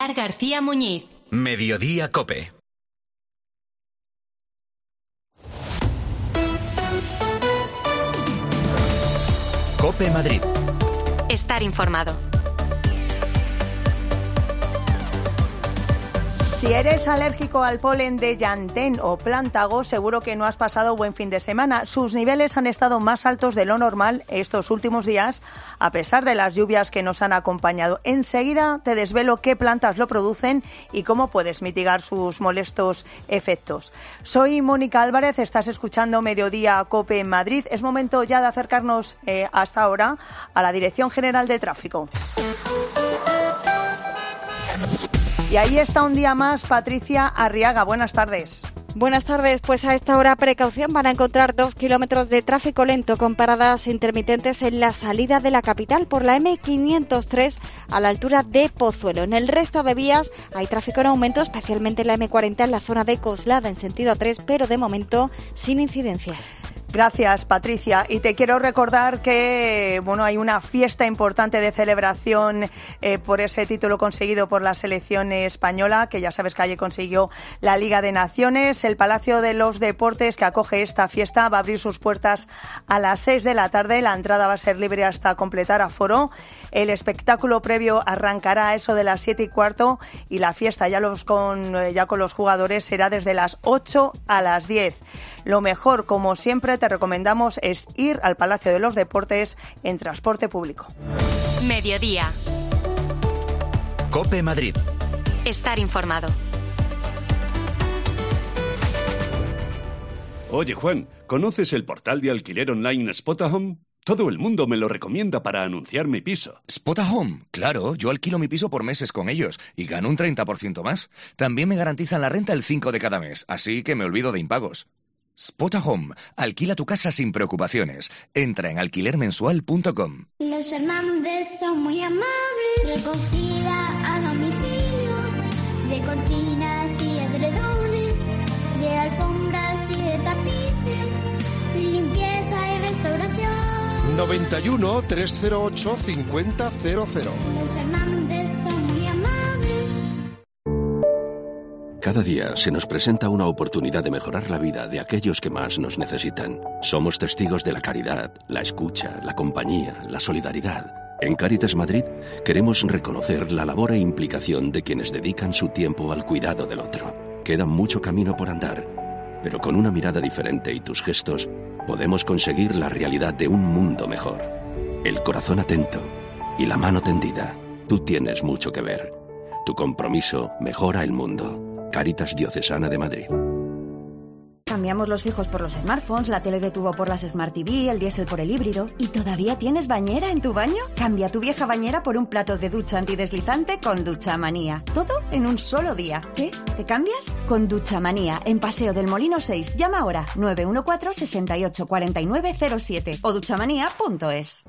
García Muñiz. Mediodía COPE. COPE Madrid. Estar informado. Si eres alérgico al polen de llantén o plántago, seguro que no has pasado buen fin de semana. Sus niveles han estado más altos de lo normal estos últimos días, a pesar de las lluvias que nos han acompañado. Enseguida te desvelo qué plantas lo producen y cómo puedes mitigar sus molestos efectos. Soy Mónica Álvarez, estás escuchando Mediodía COPE en Madrid. Es momento ya de acercarnos hasta ahora a la Dirección General de Tráfico. Y ahí está un día más Patricia Arriaga. Buenas tardes. Buenas tardes. Pues a esta hora, precaución, van a encontrar 2 kilómetros de tráfico lento con paradas intermitentes en la salida de la capital por la M503 a la altura de Pozuelo. En el resto de vías hay tráfico en aumento, especialmente en la M40 en la zona de Coslada en sentido A3, pero de momento sin incidencias. Gracias, Patricia. Y te quiero recordar que hay una fiesta importante de celebración por ese título conseguido por la selección española, que ya sabes que ayer consiguió la Liga de Naciones. El Palacio de los Deportes, que acoge esta fiesta, va a abrir sus puertas a las 6 de la tarde. La entrada va a ser libre hasta completar aforo. El espectáculo previo arrancará a eso de las 7:15 y la fiesta ya con los jugadores será desde las 8 a las 10. Lo mejor, como siempre, te recomendamos es ir al Palacio de los Deportes en transporte público. Mediodía. COPE Madrid. Estar informado. Oye, Juan, ¿conoces el portal de alquiler online Spotahome? Todo el mundo me lo recomienda para anunciar mi piso. Spotahome, claro, yo alquilo mi piso por meses con ellos y gano un 30% más. También me garantizan la renta el 5 de cada mes, así que me olvido de impagos. Spotahome, alquila tu casa sin preocupaciones. Entra en alquilermensual.com. Los Fernández son muy amables. Recogida a domicilio de cortinas y edredones, de alfombras y de tapices, limpieza y restauración. 91 308 5000. Los Fernández son muy amables. Cada día se nos presenta una oportunidad de mejorar la vida de aquellos que más nos necesitan. Somos testigos de la caridad, la escucha, la compañía, la solidaridad. En Cáritas Madrid queremos reconocer la labor e implicación de quienes dedican su tiempo al cuidado del otro. Queda mucho camino por andar, pero con una mirada diferente y tus gestos podemos conseguir la realidad de un mundo mejor. El corazón atento y la mano tendida. Tú tienes mucho que ver. Tu compromiso mejora el mundo. Cáritas Diocesana de Madrid. Cambiamos los fijos por los smartphones, la tele de tubo por las Smart TV, el diésel por el híbrido. ¿Y todavía tienes bañera en tu baño? Cambia tu vieja bañera por un plato de ducha antideslizante con Duchamanía. Todo en un solo día. ¿Qué? ¿Te cambias? Con Duchamanía, en Paseo del Molino 6. Llama ahora 914 68 49 07 o duchamanía.es.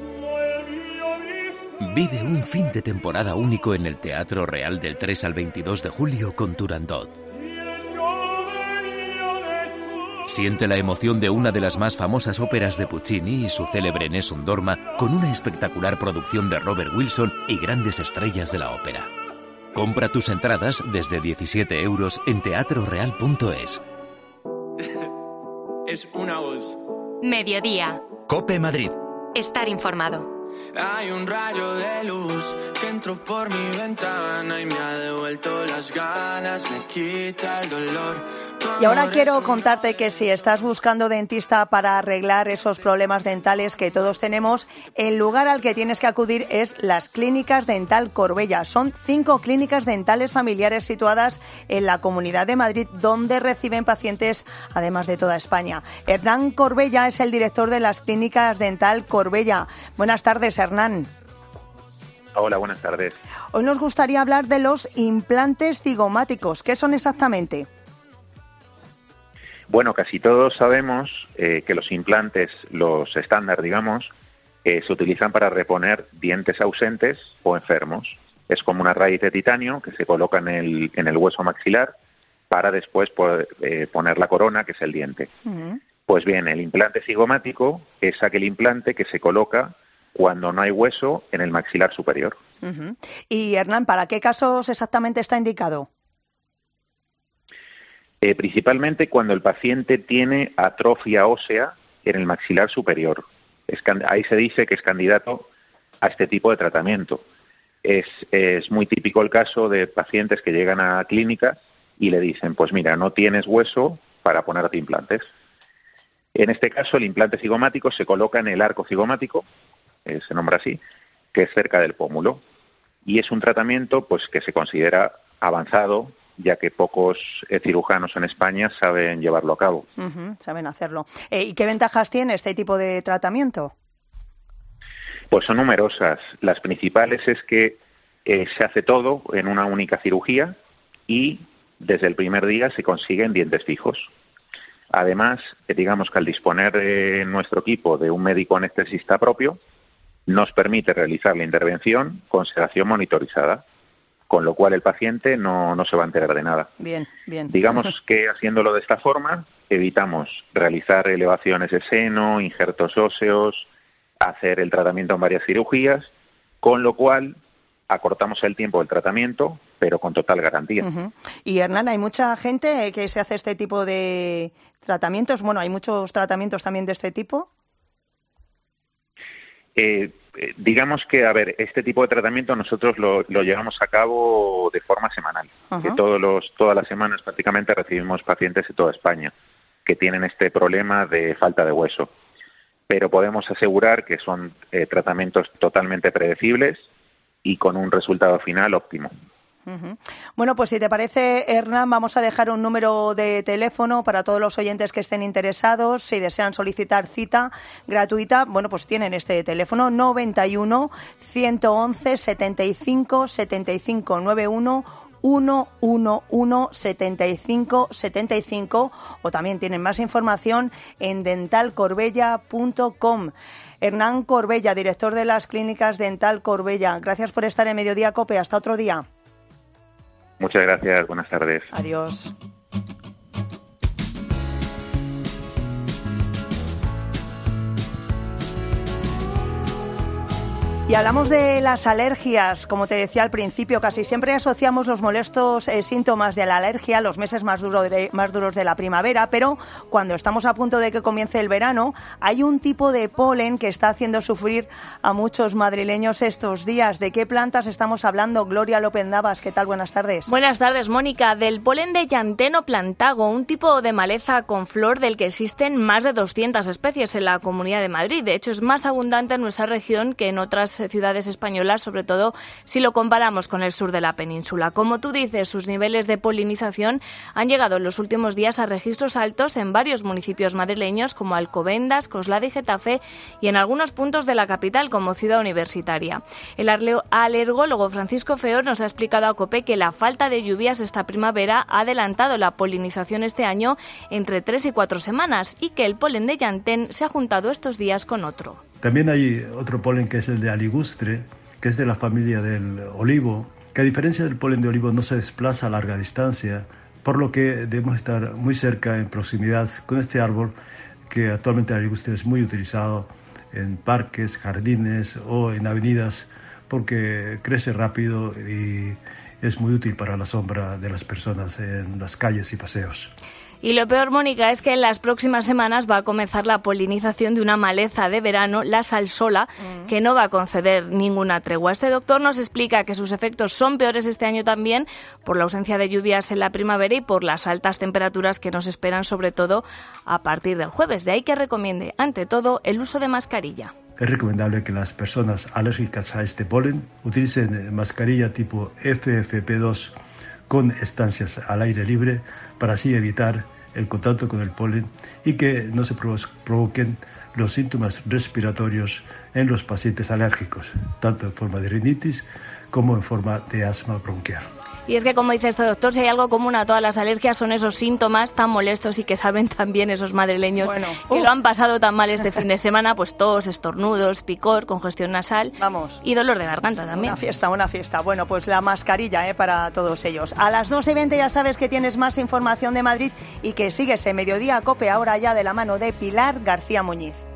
Vive un fin de temporada único en el Teatro Real del 3 al 22 de julio con Turandot. Siente la emoción de una de las más famosas óperas de Puccini y su célebre Nessun Dorma con una espectacular producción de Robert Wilson y grandes estrellas de la ópera. Compra tus entradas desde 17 € en teatroreal.es. Es una voz. Mediodía. COPE Madrid. Estar informado. Hay un rayo de luz que entró por mi ventana y me ha devuelto las ganas, me quita el dolor. Y ahora quiero contarte que si estás buscando dentista para arreglar esos problemas dentales que todos tenemos, el lugar al que tienes que acudir es las Clínicas Dental Corbella. Son 5 clínicas dentales familiares situadas en la Comunidad de Madrid, donde reciben pacientes además de toda España. Hernán Corbella es el director de las Clínicas Dental Corbella. Buenas tardes, Hernán. Hola, buenas tardes. Hoy nos gustaría hablar de los implantes cigomáticos. ¿Qué son exactamente? Bueno, casi todos sabemos que los implantes, los estándar, digamos, se utilizan para reponer dientes ausentes o enfermos. Es como una raíz de titanio que se coloca en el hueso maxilar para después poner la corona, que es el diente. Uh-huh. Pues bien, el implante cigomático es aquel implante que se coloca cuando no hay hueso en el maxilar superior. Y Hernán, ¿para qué casos exactamente está indicado? Principalmente cuando el paciente tiene atrofia ósea en el maxilar superior. Ahí se dice que es candidato a este tipo de tratamiento. Es muy típico el caso de pacientes que llegan a clínicas y le dicen, pues mira, no tienes hueso para ponerte implantes. En este caso, el implante cigomático se coloca en el arco cigomático, se nombra así, que es cerca del pómulo, y es un tratamiento pues que se considera avanzado, ya que pocos cirujanos en España saben llevarlo a cabo. Saben hacerlo. ¿Y qué ventajas tiene este tipo de tratamiento? Pues son numerosas. Las principales es que se hace todo en una única cirugía y desde el primer día se consiguen dientes fijos. Además, digamos que al disponer de nuestro equipo de un médico anestesista propio, nos permite realizar la intervención con sedación monitorizada, con lo cual el paciente no se va a enterar de nada. Bien. Digamos que haciéndolo de esta forma, evitamos realizar elevaciones de seno, injertos óseos, hacer el tratamiento en varias cirugías, con lo cual acortamos el tiempo del tratamiento, pero con total garantía. Y Hernán, ¿hay mucha gente que se hace este tipo de tratamientos? Bueno, ¿hay muchos tratamientos también de este tipo? Digamos que, a ver, este tipo de tratamiento nosotros lo llevamos a cabo de forma semanal. Que todas las semanas prácticamente recibimos pacientes de toda España que tienen este problema de falta de hueso. Pero podemos asegurar que son tratamientos totalmente predecibles y con un resultado final óptimo. Bueno, pues si te parece, Hernán, vamos a dejar un número de teléfono para todos los oyentes que estén interesados. Si desean solicitar cita gratuita, bueno, pues tienen este teléfono 91 111 75 75 91 111 75 75, o también tienen más información en dentalcorbella.com. Hernán Corbella, director de las clínicas Dental Corbella, gracias por estar en Mediodía COPE. Hasta otro día. Muchas gracias, buenas tardes. Adiós. Y hablamos de las alergias, como te decía al principio, casi siempre asociamos los molestos síntomas de la alergia a los meses más duros de la primavera, pero cuando estamos a punto de que comience el verano, hay un tipo de polen que está haciendo sufrir a muchos madrileños estos días. ¿De qué plantas estamos hablando? Gloria López Navas, ¿qué tal? Buenas tardes. Buenas tardes, Mónica. Del polen de llanteno plantago, un tipo de maleza con flor del que existen más de 200 especies en la Comunidad de Madrid. De hecho, es más abundante en nuestra región que en otras ciudades españolas, sobre todo si lo comparamos con el sur de la península. Como tú dices, sus niveles de polinización han llegado en los últimos días a registros altos en varios municipios madrileños como Alcobendas, Coslada y Getafe, y en algunos puntos de la capital como Ciudad Universitaria. El alergólogo Francisco Feor nos ha explicado a COPE que la falta de lluvias esta primavera ha adelantado la polinización este año entre 3 y 4 semanas y que el polen de llantén se ha juntado estos días con otro. También hay otro polen que es el de aligustre, que es de la familia del olivo, que a diferencia del polen de olivo no se desplaza a larga distancia, por lo que debemos estar muy cerca, en proximidad con este árbol, que actualmente el aligustre es muy utilizado en parques, jardines o en avenidas, porque crece rápido y es muy útil para la sombra de las personas en las calles y paseos. Y lo peor, Mónica, es que en las próximas semanas va a comenzar la polinización de una maleza de verano, la salsola, que no va a conceder ninguna tregua. Este doctor nos explica que sus efectos son peores este año también por la ausencia de lluvias en la primavera y por las altas temperaturas que nos esperan, sobre todo a partir del jueves. De ahí que recomiende, ante todo, el uso de mascarilla. Es recomendable que las personas alérgicas a este polen utilicen mascarilla tipo FFP2 con estancias al aire libre para así evitar el contacto con el polen y que no se provoquen los síntomas respiratorios en los pacientes alérgicos, tanto en forma de rinitis como en forma de asma bronquial. Y es que, como dice este doctor, si hay algo común a todas las alergias son esos síntomas tan molestos y que saben también esos madrileños que lo han pasado tan mal este fin de semana, pues tos, estornudos, picor, congestión nasal y dolor de garganta también. Una fiesta. Bueno, pues la mascarilla para todos ellos. A las 2:20 ya sabes que tienes más información de Madrid y que sigues en Mediodía COPE, ahora ya de la mano de Pilar García Muñiz.